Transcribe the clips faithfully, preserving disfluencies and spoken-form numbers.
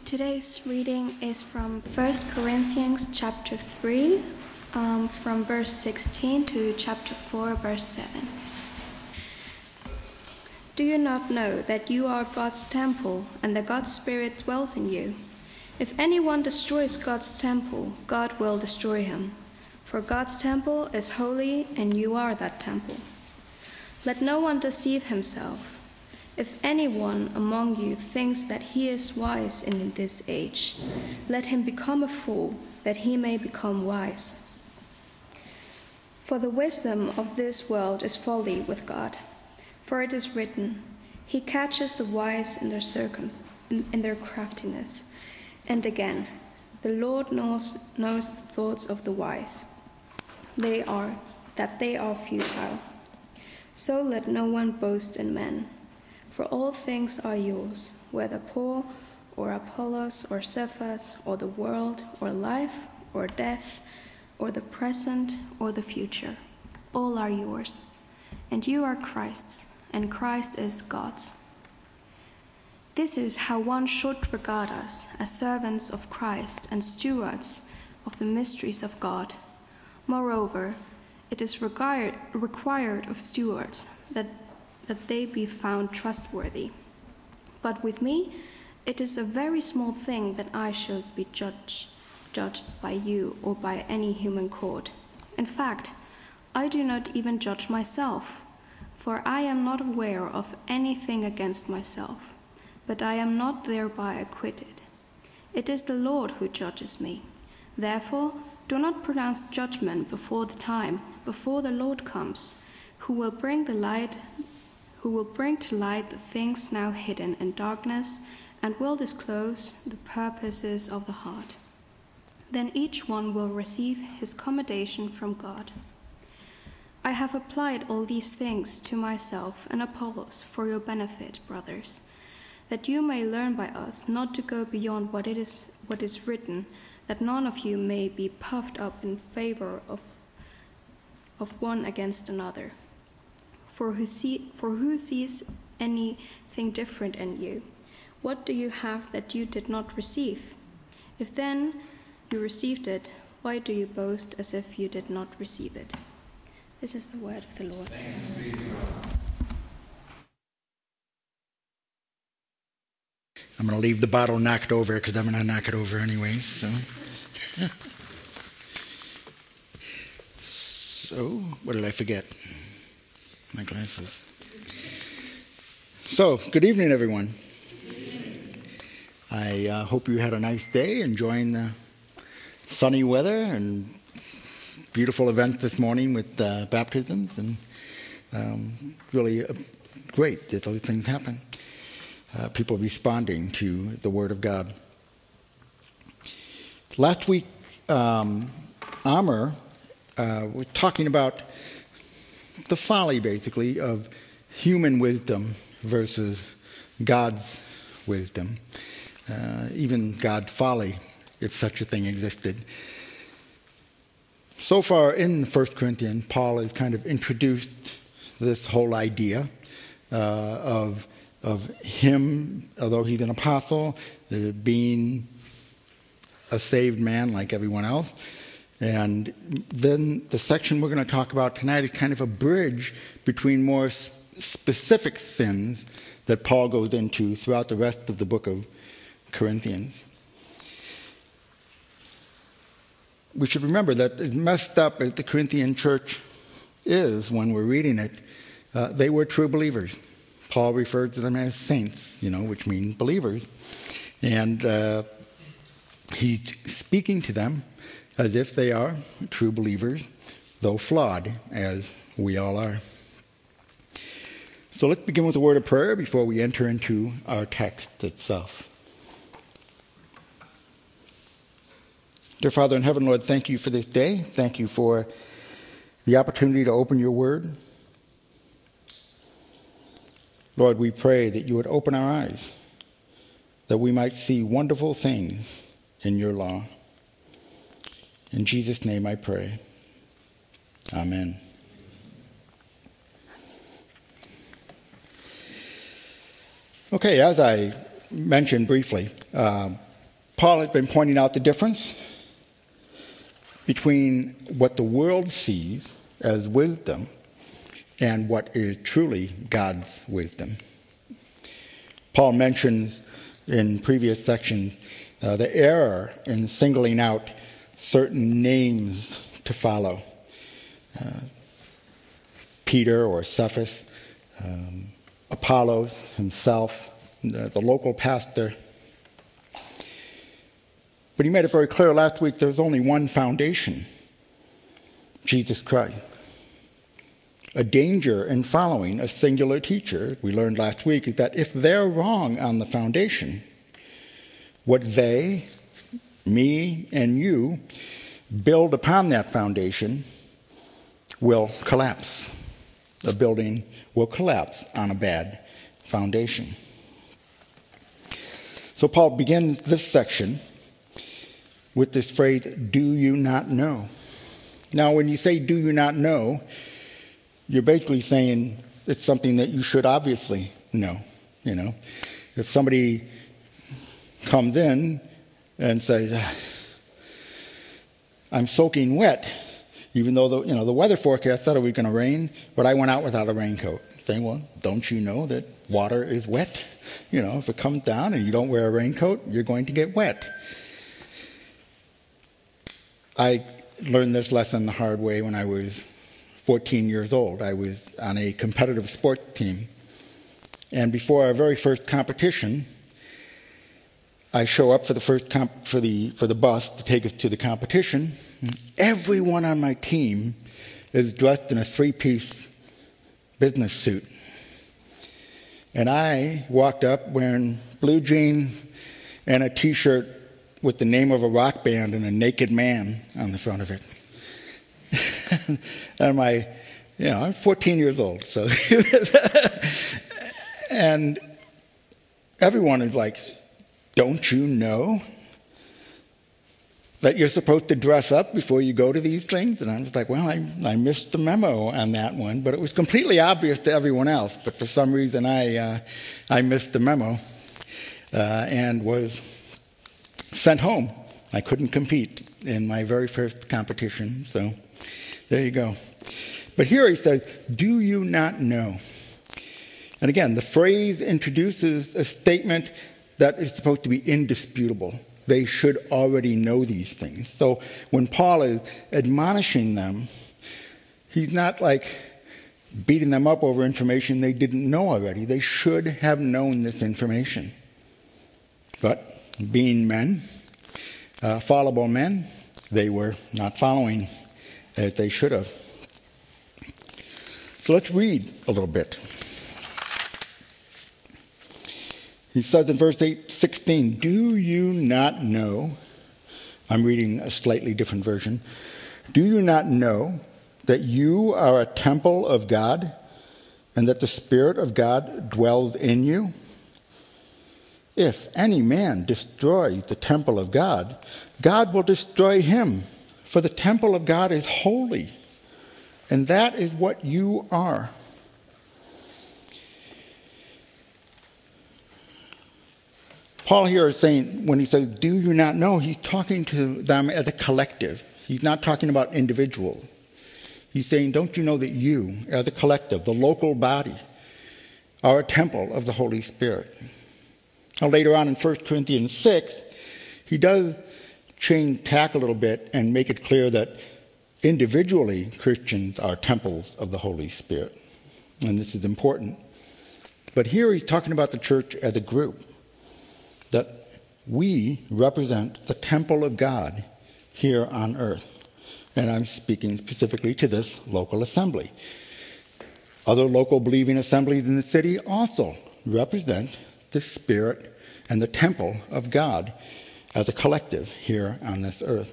Today's reading is from First Corinthians chapter three, um, from verse sixteen to chapter four, verse seven. Do you not know that you are God's temple and that God's Spirit dwells in you? If anyone destroys God's temple, God will destroy him. For God's temple is holy, and you are that temple. Let no one deceive himself. If anyone among you thinks that he is wise in this age, let him become a fool, that he may become wise. For the wisdom of this world is folly with God. For it is written, He catches the wise in their circums, in, in their craftiness. And again, the Lord knows, knows the thoughts of the wise. They are, that they are futile. So let no one boast in men. For all things are yours, whether Paul or Apollos or Cephas or the world or life or death or the present or the future. All are yours, and you are Christ's, and Christ is God's. This is how one should regard us, as servants of Christ and stewards of the mysteries of God. Moreover, it is required, required of stewards that that they be found trustworthy. But with me, it is a very small thing that I should be judged, judged by you or by any human court. In fact, I do not even judge myself, for I am not aware of anything against myself, but I am not thereby acquitted. It is the Lord who judges me. Therefore, do not pronounce judgment before the time, before the Lord comes, who will bring the light who will bring to light the things now hidden in darkness, and will disclose the purposes of the heart. Then each one will receive his commendation from God. I have applied all these things to myself and Apollos for your benefit, brothers, that you may learn by us not to go beyond what it is what is written, that none of you may be puffed up in favor of, of one against another. For who, see, for who sees anything different in you? What do you have that you did not receive? If then you received it, why do you boast as if you did not receive it? This is the word of the Lord. Thanks be to God. I'm going to leave the bottle knocked over because I'm going to knock it over anyway. So, so what did I forget? My glasses. So, good evening, everyone. I uh, hope you had a nice day, enjoying the sunny weather and beautiful event this morning with uh, baptisms, and um, really uh, great that those things happen. Uh, people responding to the Word of God. Last week, um, Amr uh, was talking about the folly, basically, of human wisdom versus God's wisdom. Uh, even God's folly, if such a thing existed. So far in First Corinthians, Paul has kind of introduced this whole idea uh, of, of him, although he's an apostle, uh, being a saved man like everyone else. And then the section we're going to talk about tonight is kind of a bridge between more specific sins that Paul goes into throughout the rest of the book of Corinthians. We should remember that as messed up as the Corinthian church is when we're reading it, uh, they were true believers. Paul referred to them as saints, you know, which means believers. And uh, he's speaking to them as if they are true believers, though flawed, as we all are. So let's begin with a word of prayer before we enter into our text itself. Dear Father in heaven, Lord, thank you for this day. Thank you for the opportunity to open your word. Lord, we pray that you would open our eyes, that we might see wonderful things in your law. In Jesus' name I pray. Amen. Okay, as I mentioned briefly, uh, Paul has been pointing out the difference between what the world sees as wisdom and what is truly God's wisdom. Paul mentions in previous sections uh, the error in singling out certain names to follow. Uh, Peter or Cephas, um, Apollos himself, the, the local pastor. But he made it very clear last week there's only one foundation, Jesus Christ. A danger in following a singular teacher, we learned last week, is that if they're wrong on the foundation, what they, me, and you build upon that foundation will collapse. The building will collapse on a bad foundation. So Paul begins this section with this phrase, do you not know? Now, when you say do you not know, you're basically saying it's something that you should obviously know. You know, if somebody comes in and says, I'm soaking wet, even though the, you know, the weather forecast said it was going to rain, but I went out without a raincoat. Saying, well, don't you know that water is wet? You know, if it comes down and you don't wear a raincoat, you're going to get wet. I learned this lesson the hard way when I was fourteen years old. I was on a competitive sports team. And before our very first competition, I show up for the first comp- for the for the bus to take us to the competition. Everyone on my team is dressed in a three-piece business suit. And I walked up wearing blue jeans and a T-shirt with the name of a rock band and a naked man on the front of it. And my, you know, I'm fourteen years old, so. And everyone is like, don't you know that you're supposed to dress up before you go to these things? And I was like, well, I, I missed the memo on that one, but it was completely obvious to everyone else. But for some reason, I uh, I missed the memo uh, and was sent home. I couldn't compete in my very first competition, so there you go. But here he says, do you not know? And again, the phrase introduces a statement that is supposed to be indisputable. They should already know these things. So when Paul is admonishing them, he's not like beating them up over information they didn't know already. They should have known this information. But being men, uh, fallible men, they were not following as they should have. So let's read a little bit. He says in verse eight sixteen, do you not know, I'm reading a slightly different version, do you not know that you are a temple of God and that the Spirit of God dwells in you? If any man destroys the temple of God, God will destroy him, for the temple of God is holy, and that is what you are. Paul here is saying, when he says, do you not know, he's talking to them as a collective. He's not talking about individuals. He's saying, don't you know that you, as a collective, the local body, are a temple of the Holy Spirit? Now, later on in First Corinthians six, he does change tack a little bit and make it clear that individually Christians are temples of the Holy Spirit. And this is important. But here he's talking about the church as a group, that we represent the temple of God here on earth. And I'm speaking specifically to this local assembly. Other local believing assemblies in the city also represent the Spirit and the temple of God as a collective here on this earth.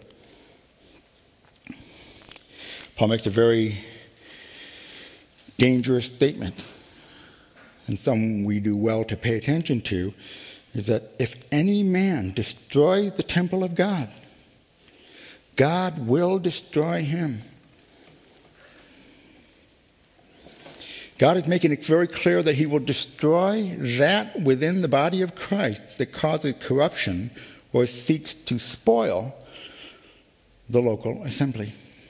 Paul makes a very dangerous statement, and some we do well to pay attention to, is that if any man destroys the temple of God, God will destroy him. God is making it very clear that he will destroy that within the body of Christ that causes corruption or seeks to spoil the local assembly.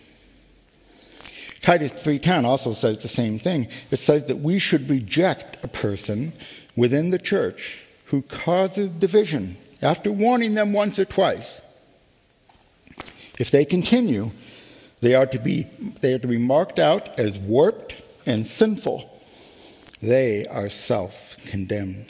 Titus three ten also says the same thing. It says that we should reject a person within the church who causes division after warning them once or twice. If they continue, they are to be, they are to be marked out as warped and sinful. They are self-condemned.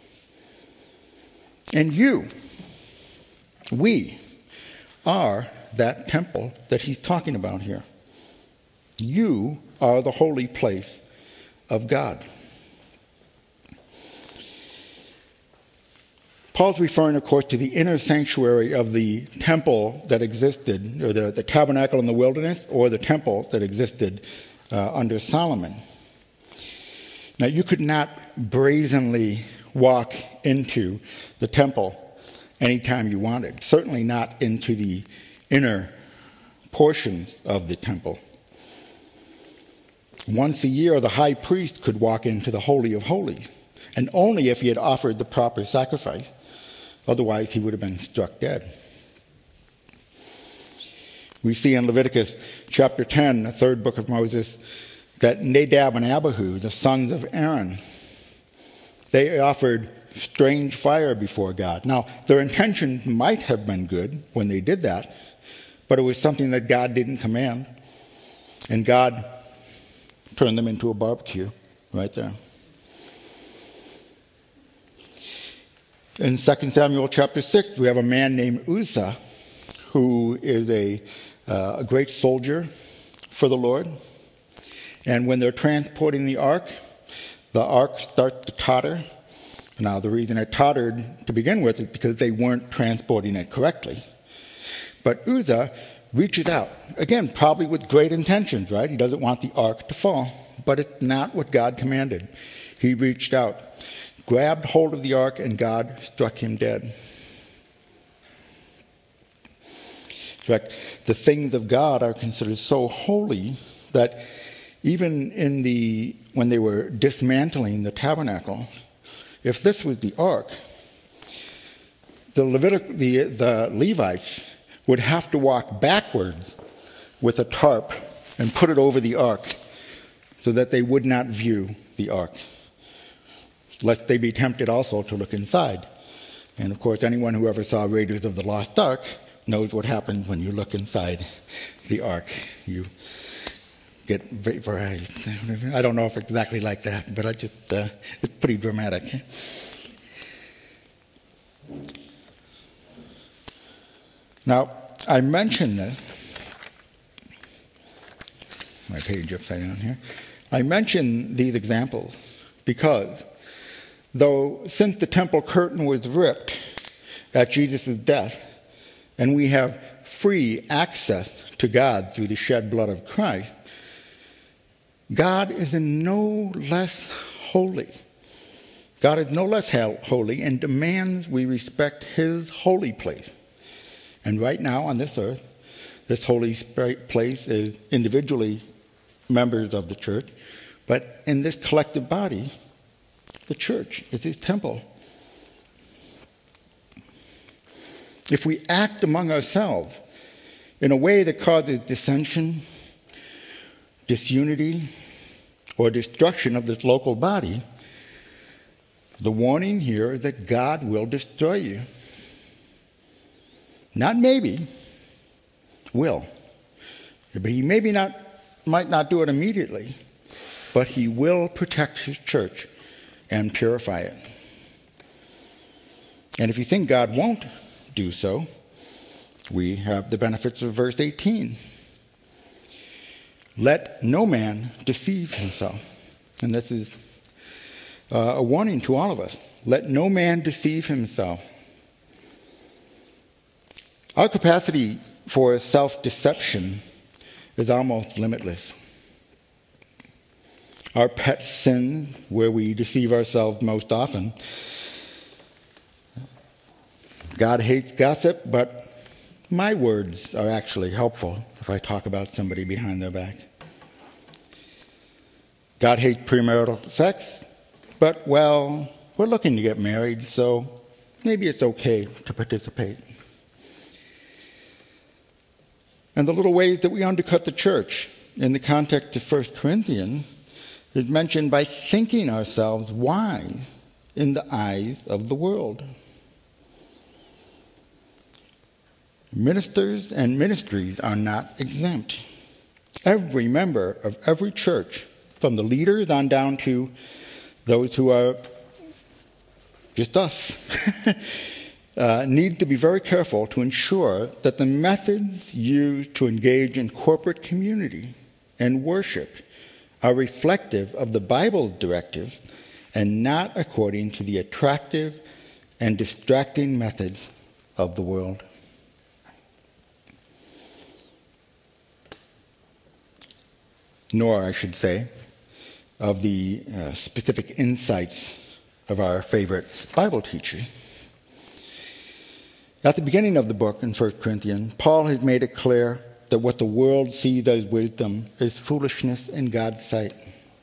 And you, we, are that temple that he's talking about here. You are the holy place of God. Paul's referring, of course, to the inner sanctuary of the temple that existed, or the, the tabernacle in the wilderness, or the temple that existed uh, under Solomon. Now, you could not brazenly walk into the temple anytime you wanted, certainly not into the inner portions of the temple. Once a year, the high priest could walk into the Holy of Holies, and only if he had offered the proper sacrifice. Otherwise, he would have been struck dead. We see in Leviticus chapter ten, the third book of Moses, that Nadab and Abihu, the sons of Aaron, they offered strange fire before God. Now, their intentions might have been good when they did that, but it was something that God didn't command. And God turned them into a barbecue right there. In Second Samuel chapter six, we have a man named Uzzah, who is a, uh, a great soldier for the Lord. And when they're transporting the ark, the ark starts to totter. Now, the reason it tottered to begin with is because they weren't transporting it correctly. But Uzzah reaches out, again, probably with great intentions, right? He doesn't want the ark to fall, but it's not what God commanded. He reached out, grabbed hold of the ark, and God struck him dead. In fact, the things of God are considered so holy that even in the when they were dismantling the tabernacle, if this was the ark, the Levitic, the, the Levites would have to walk backwards with a tarp and put it over the ark so that they would not view the ark, lest they be tempted also to look inside. And of course, anyone who ever saw Raiders of the Lost Ark knows what happens when you look inside the ark. You get vaporized. I don't know if it's exactly like that, but I just, uh, it's pretty dramatic. Now, I mentioned this, my page upside down here. I mention these examples because though since the temple curtain was ripped at Jesus' death, and we have free access to God through the shed blood of Christ, God is in no less holy. God is no less holy and demands we respect his holy place. And right now on this earth, this holy place is individually members of the church, but in this collective body, the church is his temple. If we act among ourselves in a way that causes dissension, disunity, or destruction of this local body, the warning here is that God will destroy you. Not maybe, will. But he maybe not, might not do it immediately, but he will protect his church and purify it. And if you think God won't do so, we have the benefits of verse eighteen. Let no man deceive himself. And this is uh, a warning to all of us. Let no man deceive himself. Our capacity for self-deception is almost limitless. Our pet sin, where we deceive ourselves most often. God hates gossip, but my words are actually helpful if I talk about somebody behind their back. God hates premarital sex, but, well, we're looking to get married, so maybe it's okay to participate. And the little ways that we undercut the church in the context of First Corinthians is mentioned by thinking ourselves wise in the eyes of the world. Ministers and ministries are not exempt. Every member of every church, from the leaders on down to those who are just us, uh, need to be very careful to ensure that the methods used to engage in corporate community and worship are reflective of the Bible's directive and not according to the attractive and distracting methods of the world. Nor, I should say, of the uh, specific insights of our favorite Bible teacher. At the beginning of the book in First Corinthians, Paul has made it clear that what the world sees as wisdom is foolishness in God's sight.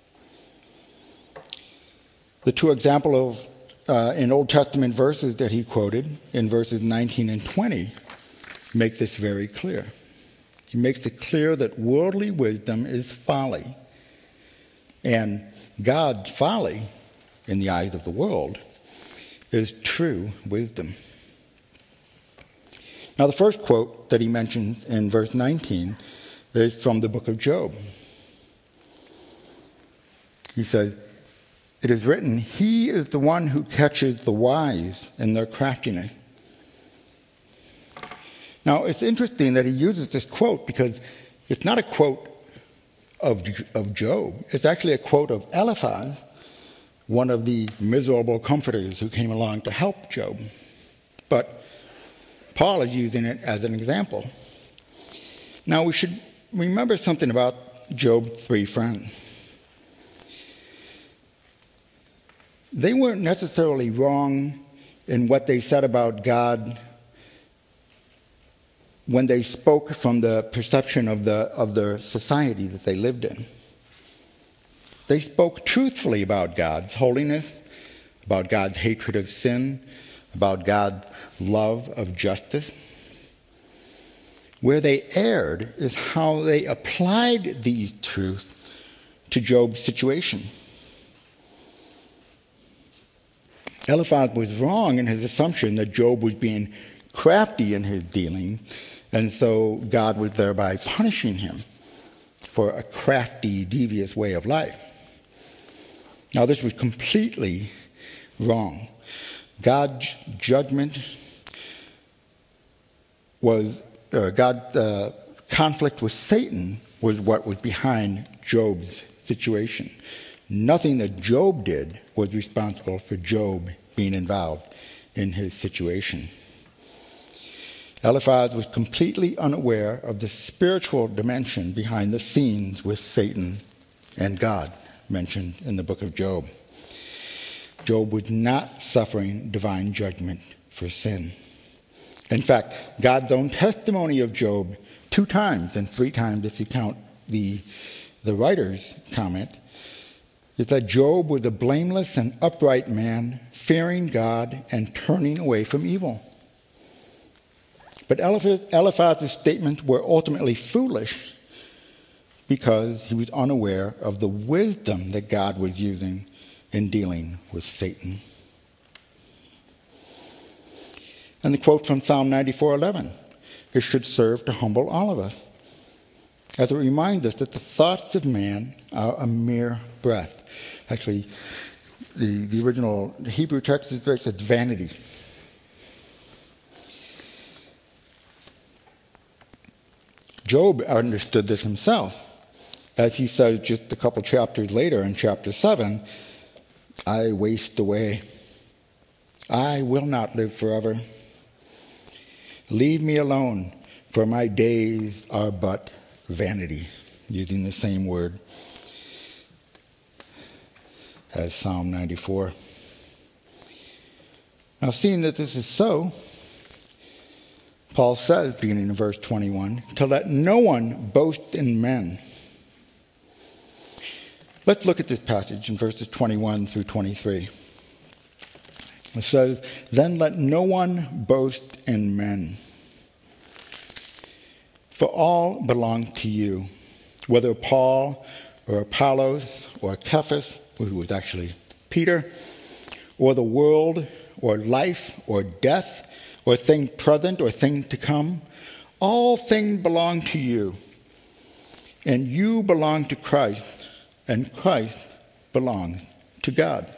The two examples of, uh, in Old Testament verses that he quoted in verses nineteen and twenty make this very clear. He makes it clear that worldly wisdom is folly, and God's folly, in the eyes of the world, is true wisdom. Now, the first quote that he mentions in verse nineteen is from the book of Job. He says, "It is written, he is the one who catches the wise in their craftiness." Now, it's interesting that he uses this quote because it's not a quote of, of Job. It's actually a quote of Eliphaz, one of the miserable comforters who came along to help Job. But Paul is using it as an example. Now, we should remember something about Job's three friends. They weren't necessarily wrong in what they said about God when they spoke from the perception of the of the society that they lived in. They spoke truthfully about God's holiness, about God's hatred of sin, about God's love of justice. Where they erred is how they applied these truths to Job's situation. Eliphaz was wrong in his assumption that Job was being crafty in his dealing, and so God was thereby punishing him for a crafty, devious way of life. Now, this was completely wrong. God's judgment was, uh, God's uh, conflict with Satan was what was behind Job's situation. Nothing that Job did was responsible for Job being involved in his situation. Eliphaz was completely unaware of the spiritual dimension behind the scenes with Satan and God mentioned in the book of Job. Job was not suffering divine judgment for sin. In fact, God's own testimony of Job two times, and three times if you count the, the writer's comment, is that Job was a blameless and upright man, fearing God and turning away from evil. But Eliphaz's statements were ultimately foolish because he was unaware of the wisdom that God was using in dealing with Satan. And the quote from Psalm ninety-four eleven, it should serve to humble all of us, as it reminds us that the thoughts of man are a mere breath. Actually, the, the original the Hebrew text is very, it's vanity. Job understood this himself, as he says just a couple chapters later in chapter seven, "I waste away. I will not live forever. Leave me alone, for my days are but vanity," using the same word as Psalm ninety-four. Now, seeing that this is so, Paul says, beginning in verse twenty-one, to let no one boast in men. Let's look at this passage in verses twenty-one through twenty-three. It says, "Then let no one boast in men. For all belong to you, whether Paul or Apollos or Cephas," who was actually Peter, "or the world or life or death or thing present or thing to come. All things belong to you, and you belong to Christ, and Christ belongs to God."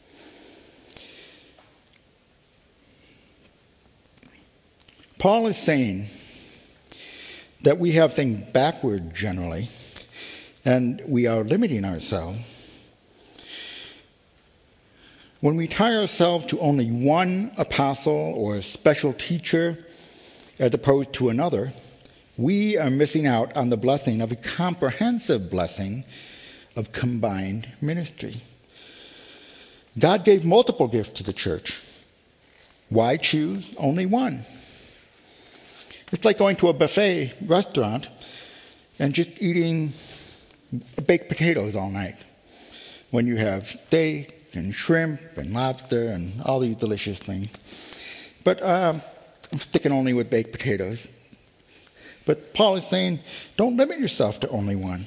Paul is saying that we have things backward generally, and we are limiting ourselves when we tie ourselves to only one apostle or special teacher as opposed to another. We are missing out on the blessing of a comprehensive blessing of combined ministry. God gave multiple gifts to the church. Why choose only one? It's like going to a buffet restaurant and just eating baked potatoes all night when you have steak and shrimp and lobster and all these delicious things. But um, I'm sticking only with baked potatoes. But Paul is saying, don't limit yourself to only one.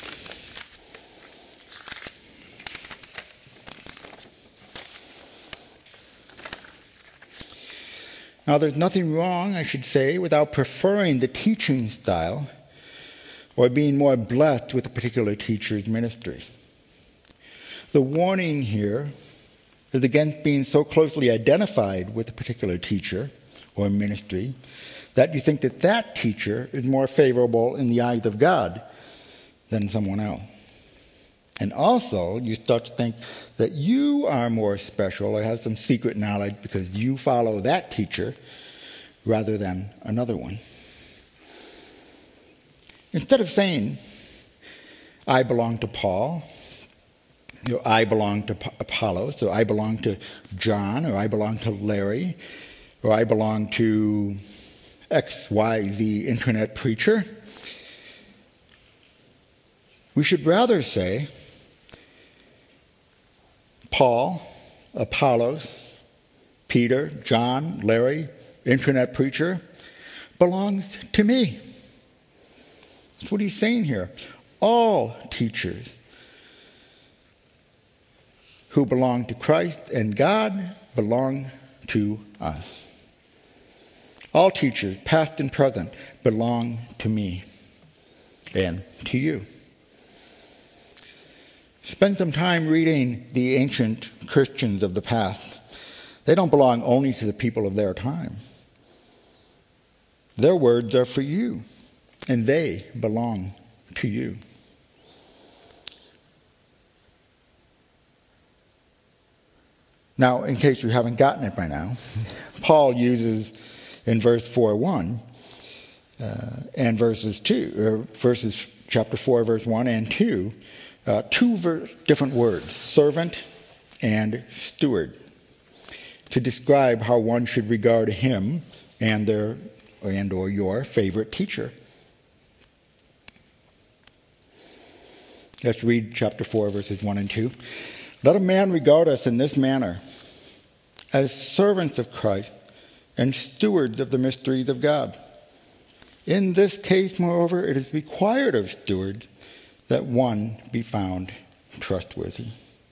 Now, there's nothing wrong, I should say, without preferring the teaching style or being more blessed with a particular teacher's ministry. The warning here is against being so closely identified with a particular teacher or ministry that you think that that teacher is more favorable in the eyes of God than someone else. And also, you start to think that you are more special or have some secret knowledge because you follow that teacher rather than another one. Instead of saying, I belong to Paul, or I belong to Apollos, or I belong to John, or I belong to Larry, or I belong to X Y Z internet preacher, we should rather say, Paul, Apollos, Peter, John, Larry, internet preacher, belongs to me. That's what he's saying here. All teachers who belong to Christ and God belong to us. All teachers, past and present, belong to me and to you. Spend some time reading the ancient Christians of the past. They don't belong only to the people of their time. Their words are for you, and they belong to you. Now, in case you haven't gotten it by now, Paul uses in verse four one uh, and verses two, or verses chapter four, verse one and two, Uh, two ver- different words, servant and steward, to describe how one should regard him and their and or your favorite teacher. Let's read chapter four, verses one and two. "Let a man regard us in this manner, as servants of Christ and stewards of the mysteries of God. In this case, moreover, it is required of stewards that one be found trustworthy."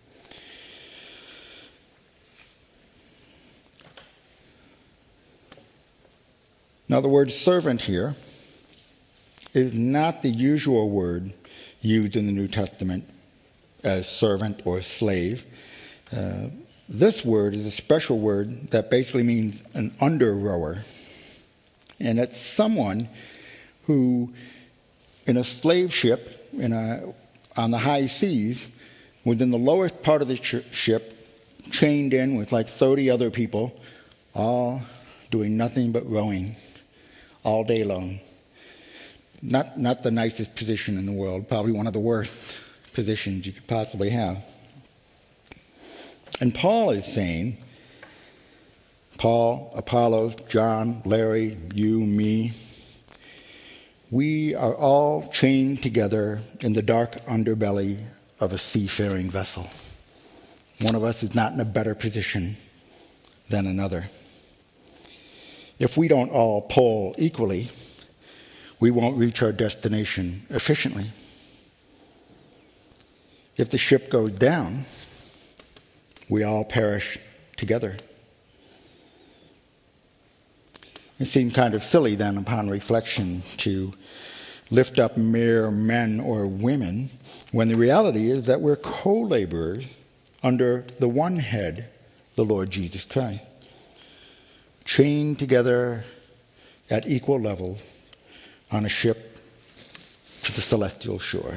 Now, the word servant here is not the usual word used in the New Testament as servant or slave. Uh, this word is a special word that basically means an under-rower. And it's someone who, in a slave ship, In a, on the high seas, was in the lowest part of the sh- ship, chained in with like thirty other people, all doing nothing but rowing all day long. Not, not the nicest position in the world, probably one of the worst positions you could possibly have. And Paul is saying, Paul, Apollos, John, Larry, you, me, we are all chained together in the dark underbelly of a seafaring vessel. One of us is not in a better position than another. If we don't all pull equally, we won't reach our destination efficiently. If the ship goes down, we all perish together. It seemed kind of silly then, upon reflection, to lift up mere men or women, when the reality is that we're co-laborers under the one head, the Lord Jesus Christ, chained together at equal levels on a ship to the celestial shore.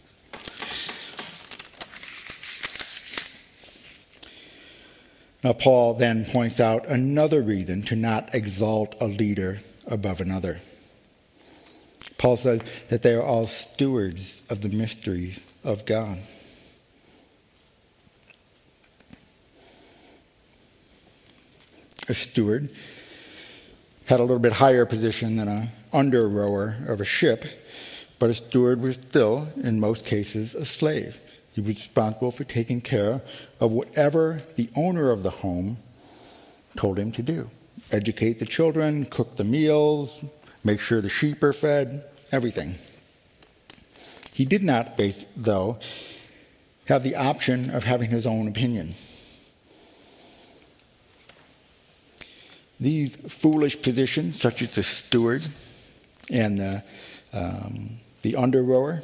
Now, Paul then points out another reason to not exalt a leader above another. Paul says that they are all stewards of the mysteries of God. A steward had a little bit higher position than an under rower of a ship, but a steward was still, in most cases, a slave. He was responsible for taking care of whatever the owner of the home told him to do. Educate the children, cook the meals, make sure the sheep are fed, everything. He did not, though, have the option of having his own opinion. These foolish positions, such as the steward and the, um, the under rower,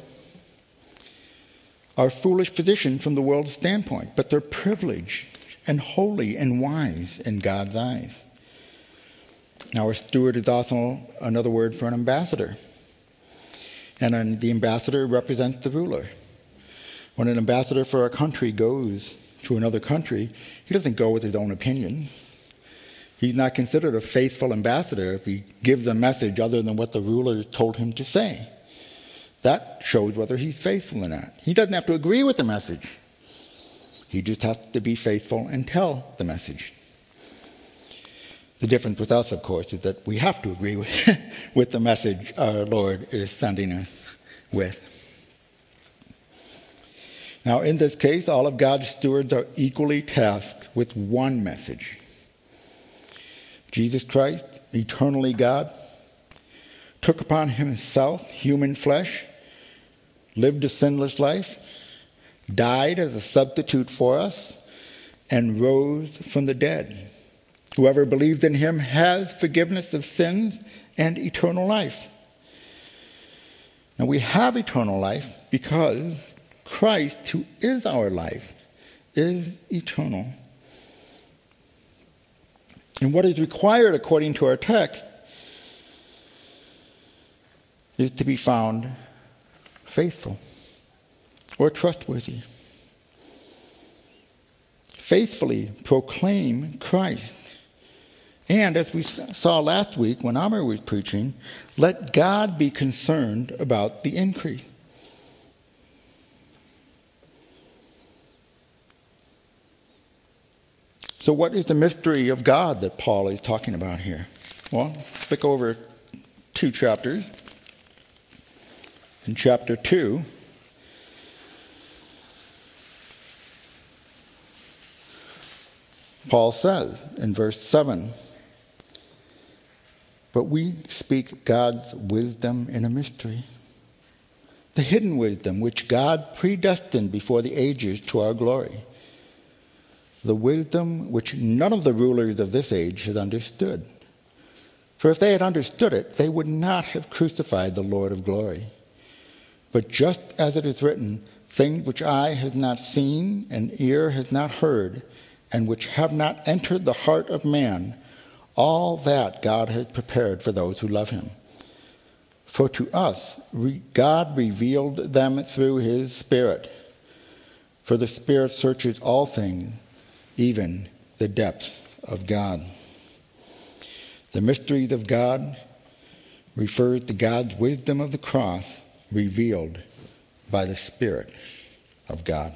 are foolish positions from the world's standpoint, but they're privileged and holy and wise in God's eyes. Now, a steward is also another word for an ambassador. And an, the ambassador represents the ruler. When an ambassador for a country goes to another country, he doesn't go with his own opinion. He's not considered a faithful ambassador if he gives a message other than what the ruler told him to say. That shows whether he's faithful or not. He doesn't have to agree with the message. He just has to be faithful and tell the message. The difference with us, of course, is that we have to agree with, with the message our Lord is sending us with. Now, in this case, all of God's stewards are equally tasked with one message. Jesus Christ, eternally God, took upon himself human flesh, lived a sinless life, died as a substitute for us, and rose from the dead. Whoever believes in him has forgiveness of sins and eternal life. Now, we have eternal life because Christ, who is our life, is eternal. And what is required according to our text is to be found faithful or trustworthy. Faithfully proclaim Christ. And as we saw last week when Amr was preaching, let God be concerned about the increase. So what is the mystery of God that Paul is talking about here? Well, flick over two chapters. In chapter two, Paul says in verse seven, "But we speak God's wisdom in a mystery, the hidden wisdom which God predestined before the ages to our glory, the wisdom which none of the rulers of this age has understood. For if they had understood it, they would not have crucified the Lord of glory. But just as it is written, things which eye has not seen and ear has not heard, and which have not entered the heart of man, all that God has prepared for those who love him. For to us God revealed them through his Spirit. For the Spirit searches all things, even the depths of God." The mysteries of God refers to God's wisdom of the cross revealed by the Spirit of God.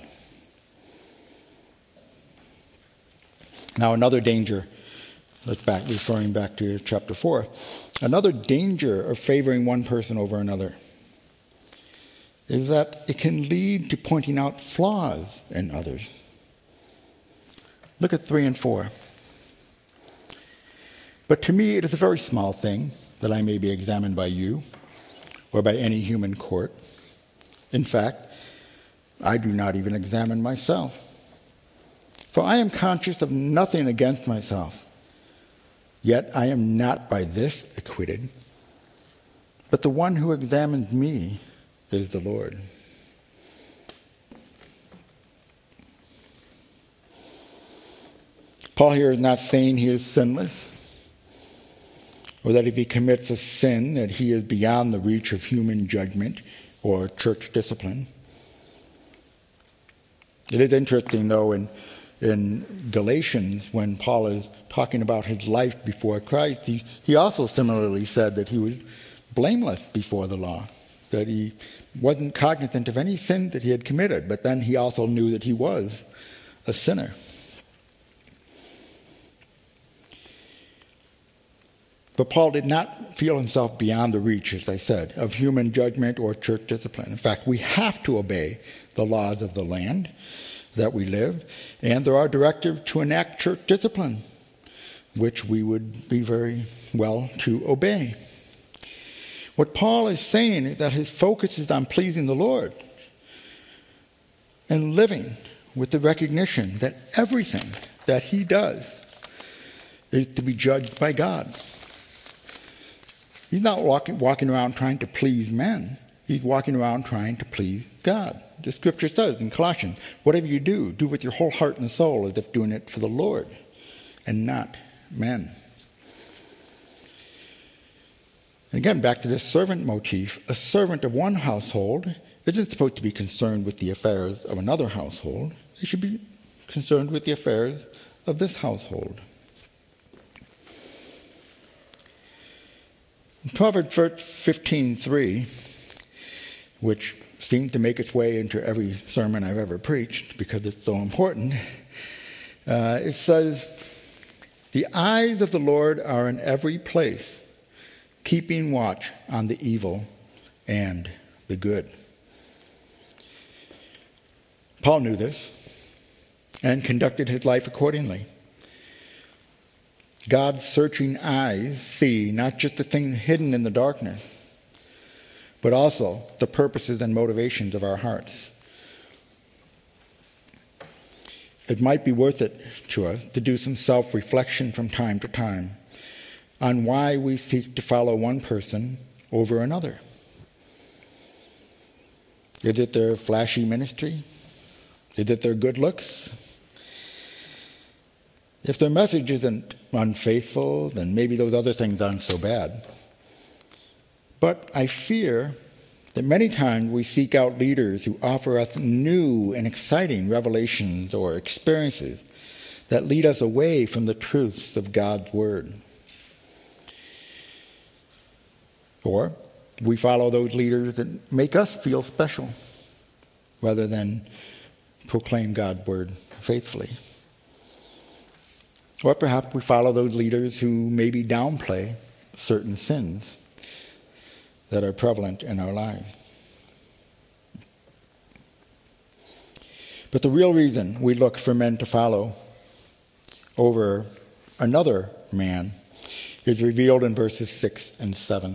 Now, another danger, let's back, referring back to chapter four, another danger of favoring one person over another is that it can lead to pointing out flaws in others. Look at three and four. But to me, it is a very small thing that I may be examined by you or by any human court. In fact, I do not even examine myself. For I am conscious of nothing against myself. Yet I am not by this acquitted. But the one who examines me is the Lord. Paul here is not saying he is sinless, or that if he commits a sin, that he is beyond the reach of human judgment or church discipline. It is interesting, though, in, in Galatians, when Paul is talking about his life before Christ, he, he also similarly said that he was blameless before the law, that he wasn't cognizant of any sin that he had committed, but then he also knew that he was a sinner. But Paul did not feel himself beyond the reach, as I said, of human judgment or church discipline. In fact, we have to obey the laws of the land that we live, and there are directives to enact church discipline, which we would be very well to obey. What Paul is saying is that his focus is on pleasing the Lord and living with the recognition that everything that he does is to be judged by God. He's not walking, walking around trying to please men. He's walking around trying to please God. The scripture says in Colossians, whatever you do, do with your whole heart and soul as if doing it for the Lord and not men. And again, back to this servant motif. A servant of one household isn't supposed to be concerned with the affairs of another household. He should be concerned with the affairs of this household. In Proverbs fifteen three, which seems to make its way into every sermon I've ever preached because it's so important, uh, it says, "The eyes of the Lord are in every place, keeping watch on the evil and the good." Paul knew this and conducted his life accordingly. God's searching eyes see not just the things hidden in the darkness, but also the purposes and motivations of our hearts. It might be worth it to us to do some self-reflection from time to time on why we seek to follow one person over another. Is it their flashy ministry? Is it their good looks? If their message isn't unfaithful, then maybe those other things aren't so bad. But I fear that many times we seek out leaders who offer us new and exciting revelations or experiences that lead us away from the truths of God's Word. Or we follow those leaders that make us feel special rather than proclaim God's Word faithfully. Or perhaps we follow those leaders who maybe downplay certain sins that are prevalent in our lives. But the real reason we look for men to follow over another man is revealed in verses six and seven.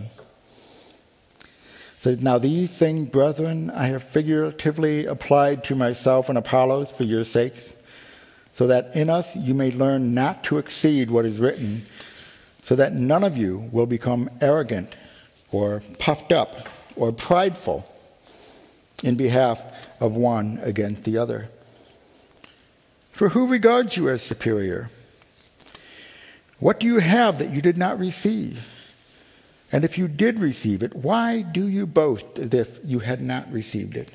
It says, "Now these things, brethren, I have figuratively applied to myself and Apollos for your sakes, so that in us you may learn not to exceed what is written, so that none of you will become arrogant or puffed up or prideful in behalf of one against the other. For who regards you as superior? What do you have that you did not receive? And if you did receive it, why do you boast as if you had not received it?"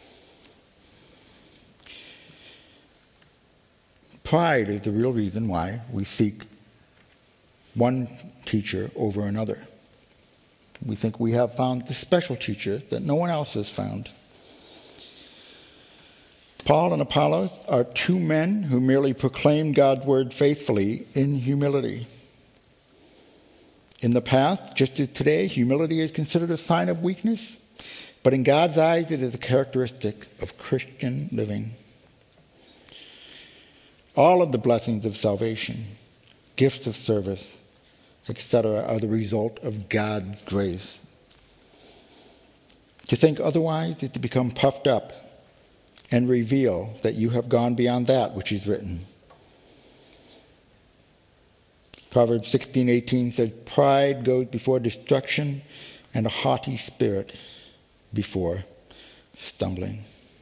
Pride is the real reason why we seek one teacher over another. We think we have found the special teacher that no one else has found. Paul and Apollos are two men who merely proclaim God's word faithfully in humility. In the past, just as today, humility is considered a sign of weakness, but in God's eyes it is a characteristic of Christian living. All of the blessings of salvation, gifts of service, et cetera are the result of God's grace. To think otherwise is to become puffed up and reveal that you have gone beyond that which is written. Proverbs sixteen eighteen says, pride goes before destruction, and a haughty spirit before stumbling.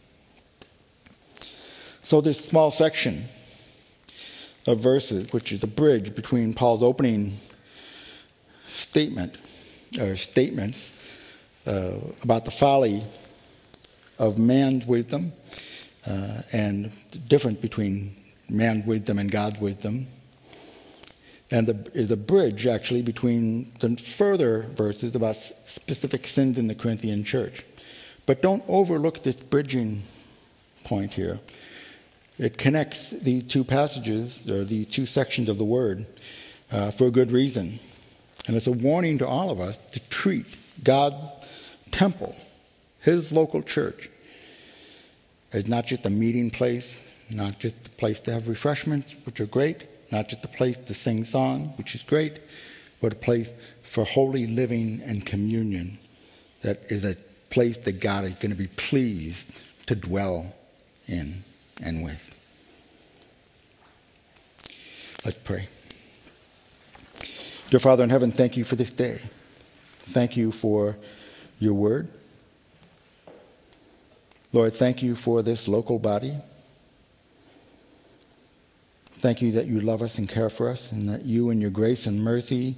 So this small section of verses, which is a bridge between Paul's opening statement, or statements uh, about the folly of man's wisdom uh, and the difference between man's wisdom and God's wisdom, and the, is a bridge, actually, between the further verses about specific sins in the Corinthian church. But don't overlook this bridging point here. It connects these two passages, or these two sections of the Word, uh, for a good reason. And it's a warning to all of us to treat God's temple, his local church, as not just a meeting place, not just a place to have refreshments, which are great, not just a place to sing songs, which is great, but a place for holy living and communion that is a place that God is going to be pleased to dwell in and with. Let's pray. Dear Father in heaven, thank you for this day. Thank you for your word. Lord, thank you for this local body. Thank you that you love us and care for us, and that you in your grace and mercy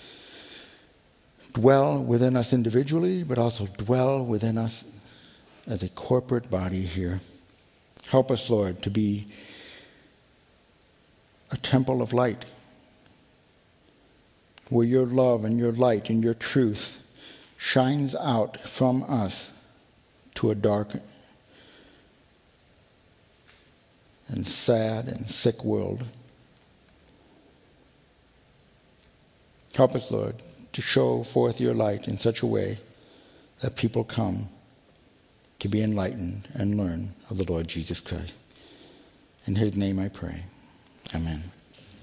dwell within us individually, but also dwell within us as a corporate body here. Help us, Lord, to be a temple of light, where your love and your light and your truth shines out from us to a dark and sad and sick world. Help us, Lord, to show forth your light in such a way that people come to be enlightened and learn of the Lord Jesus Christ. In his name I pray. Amen.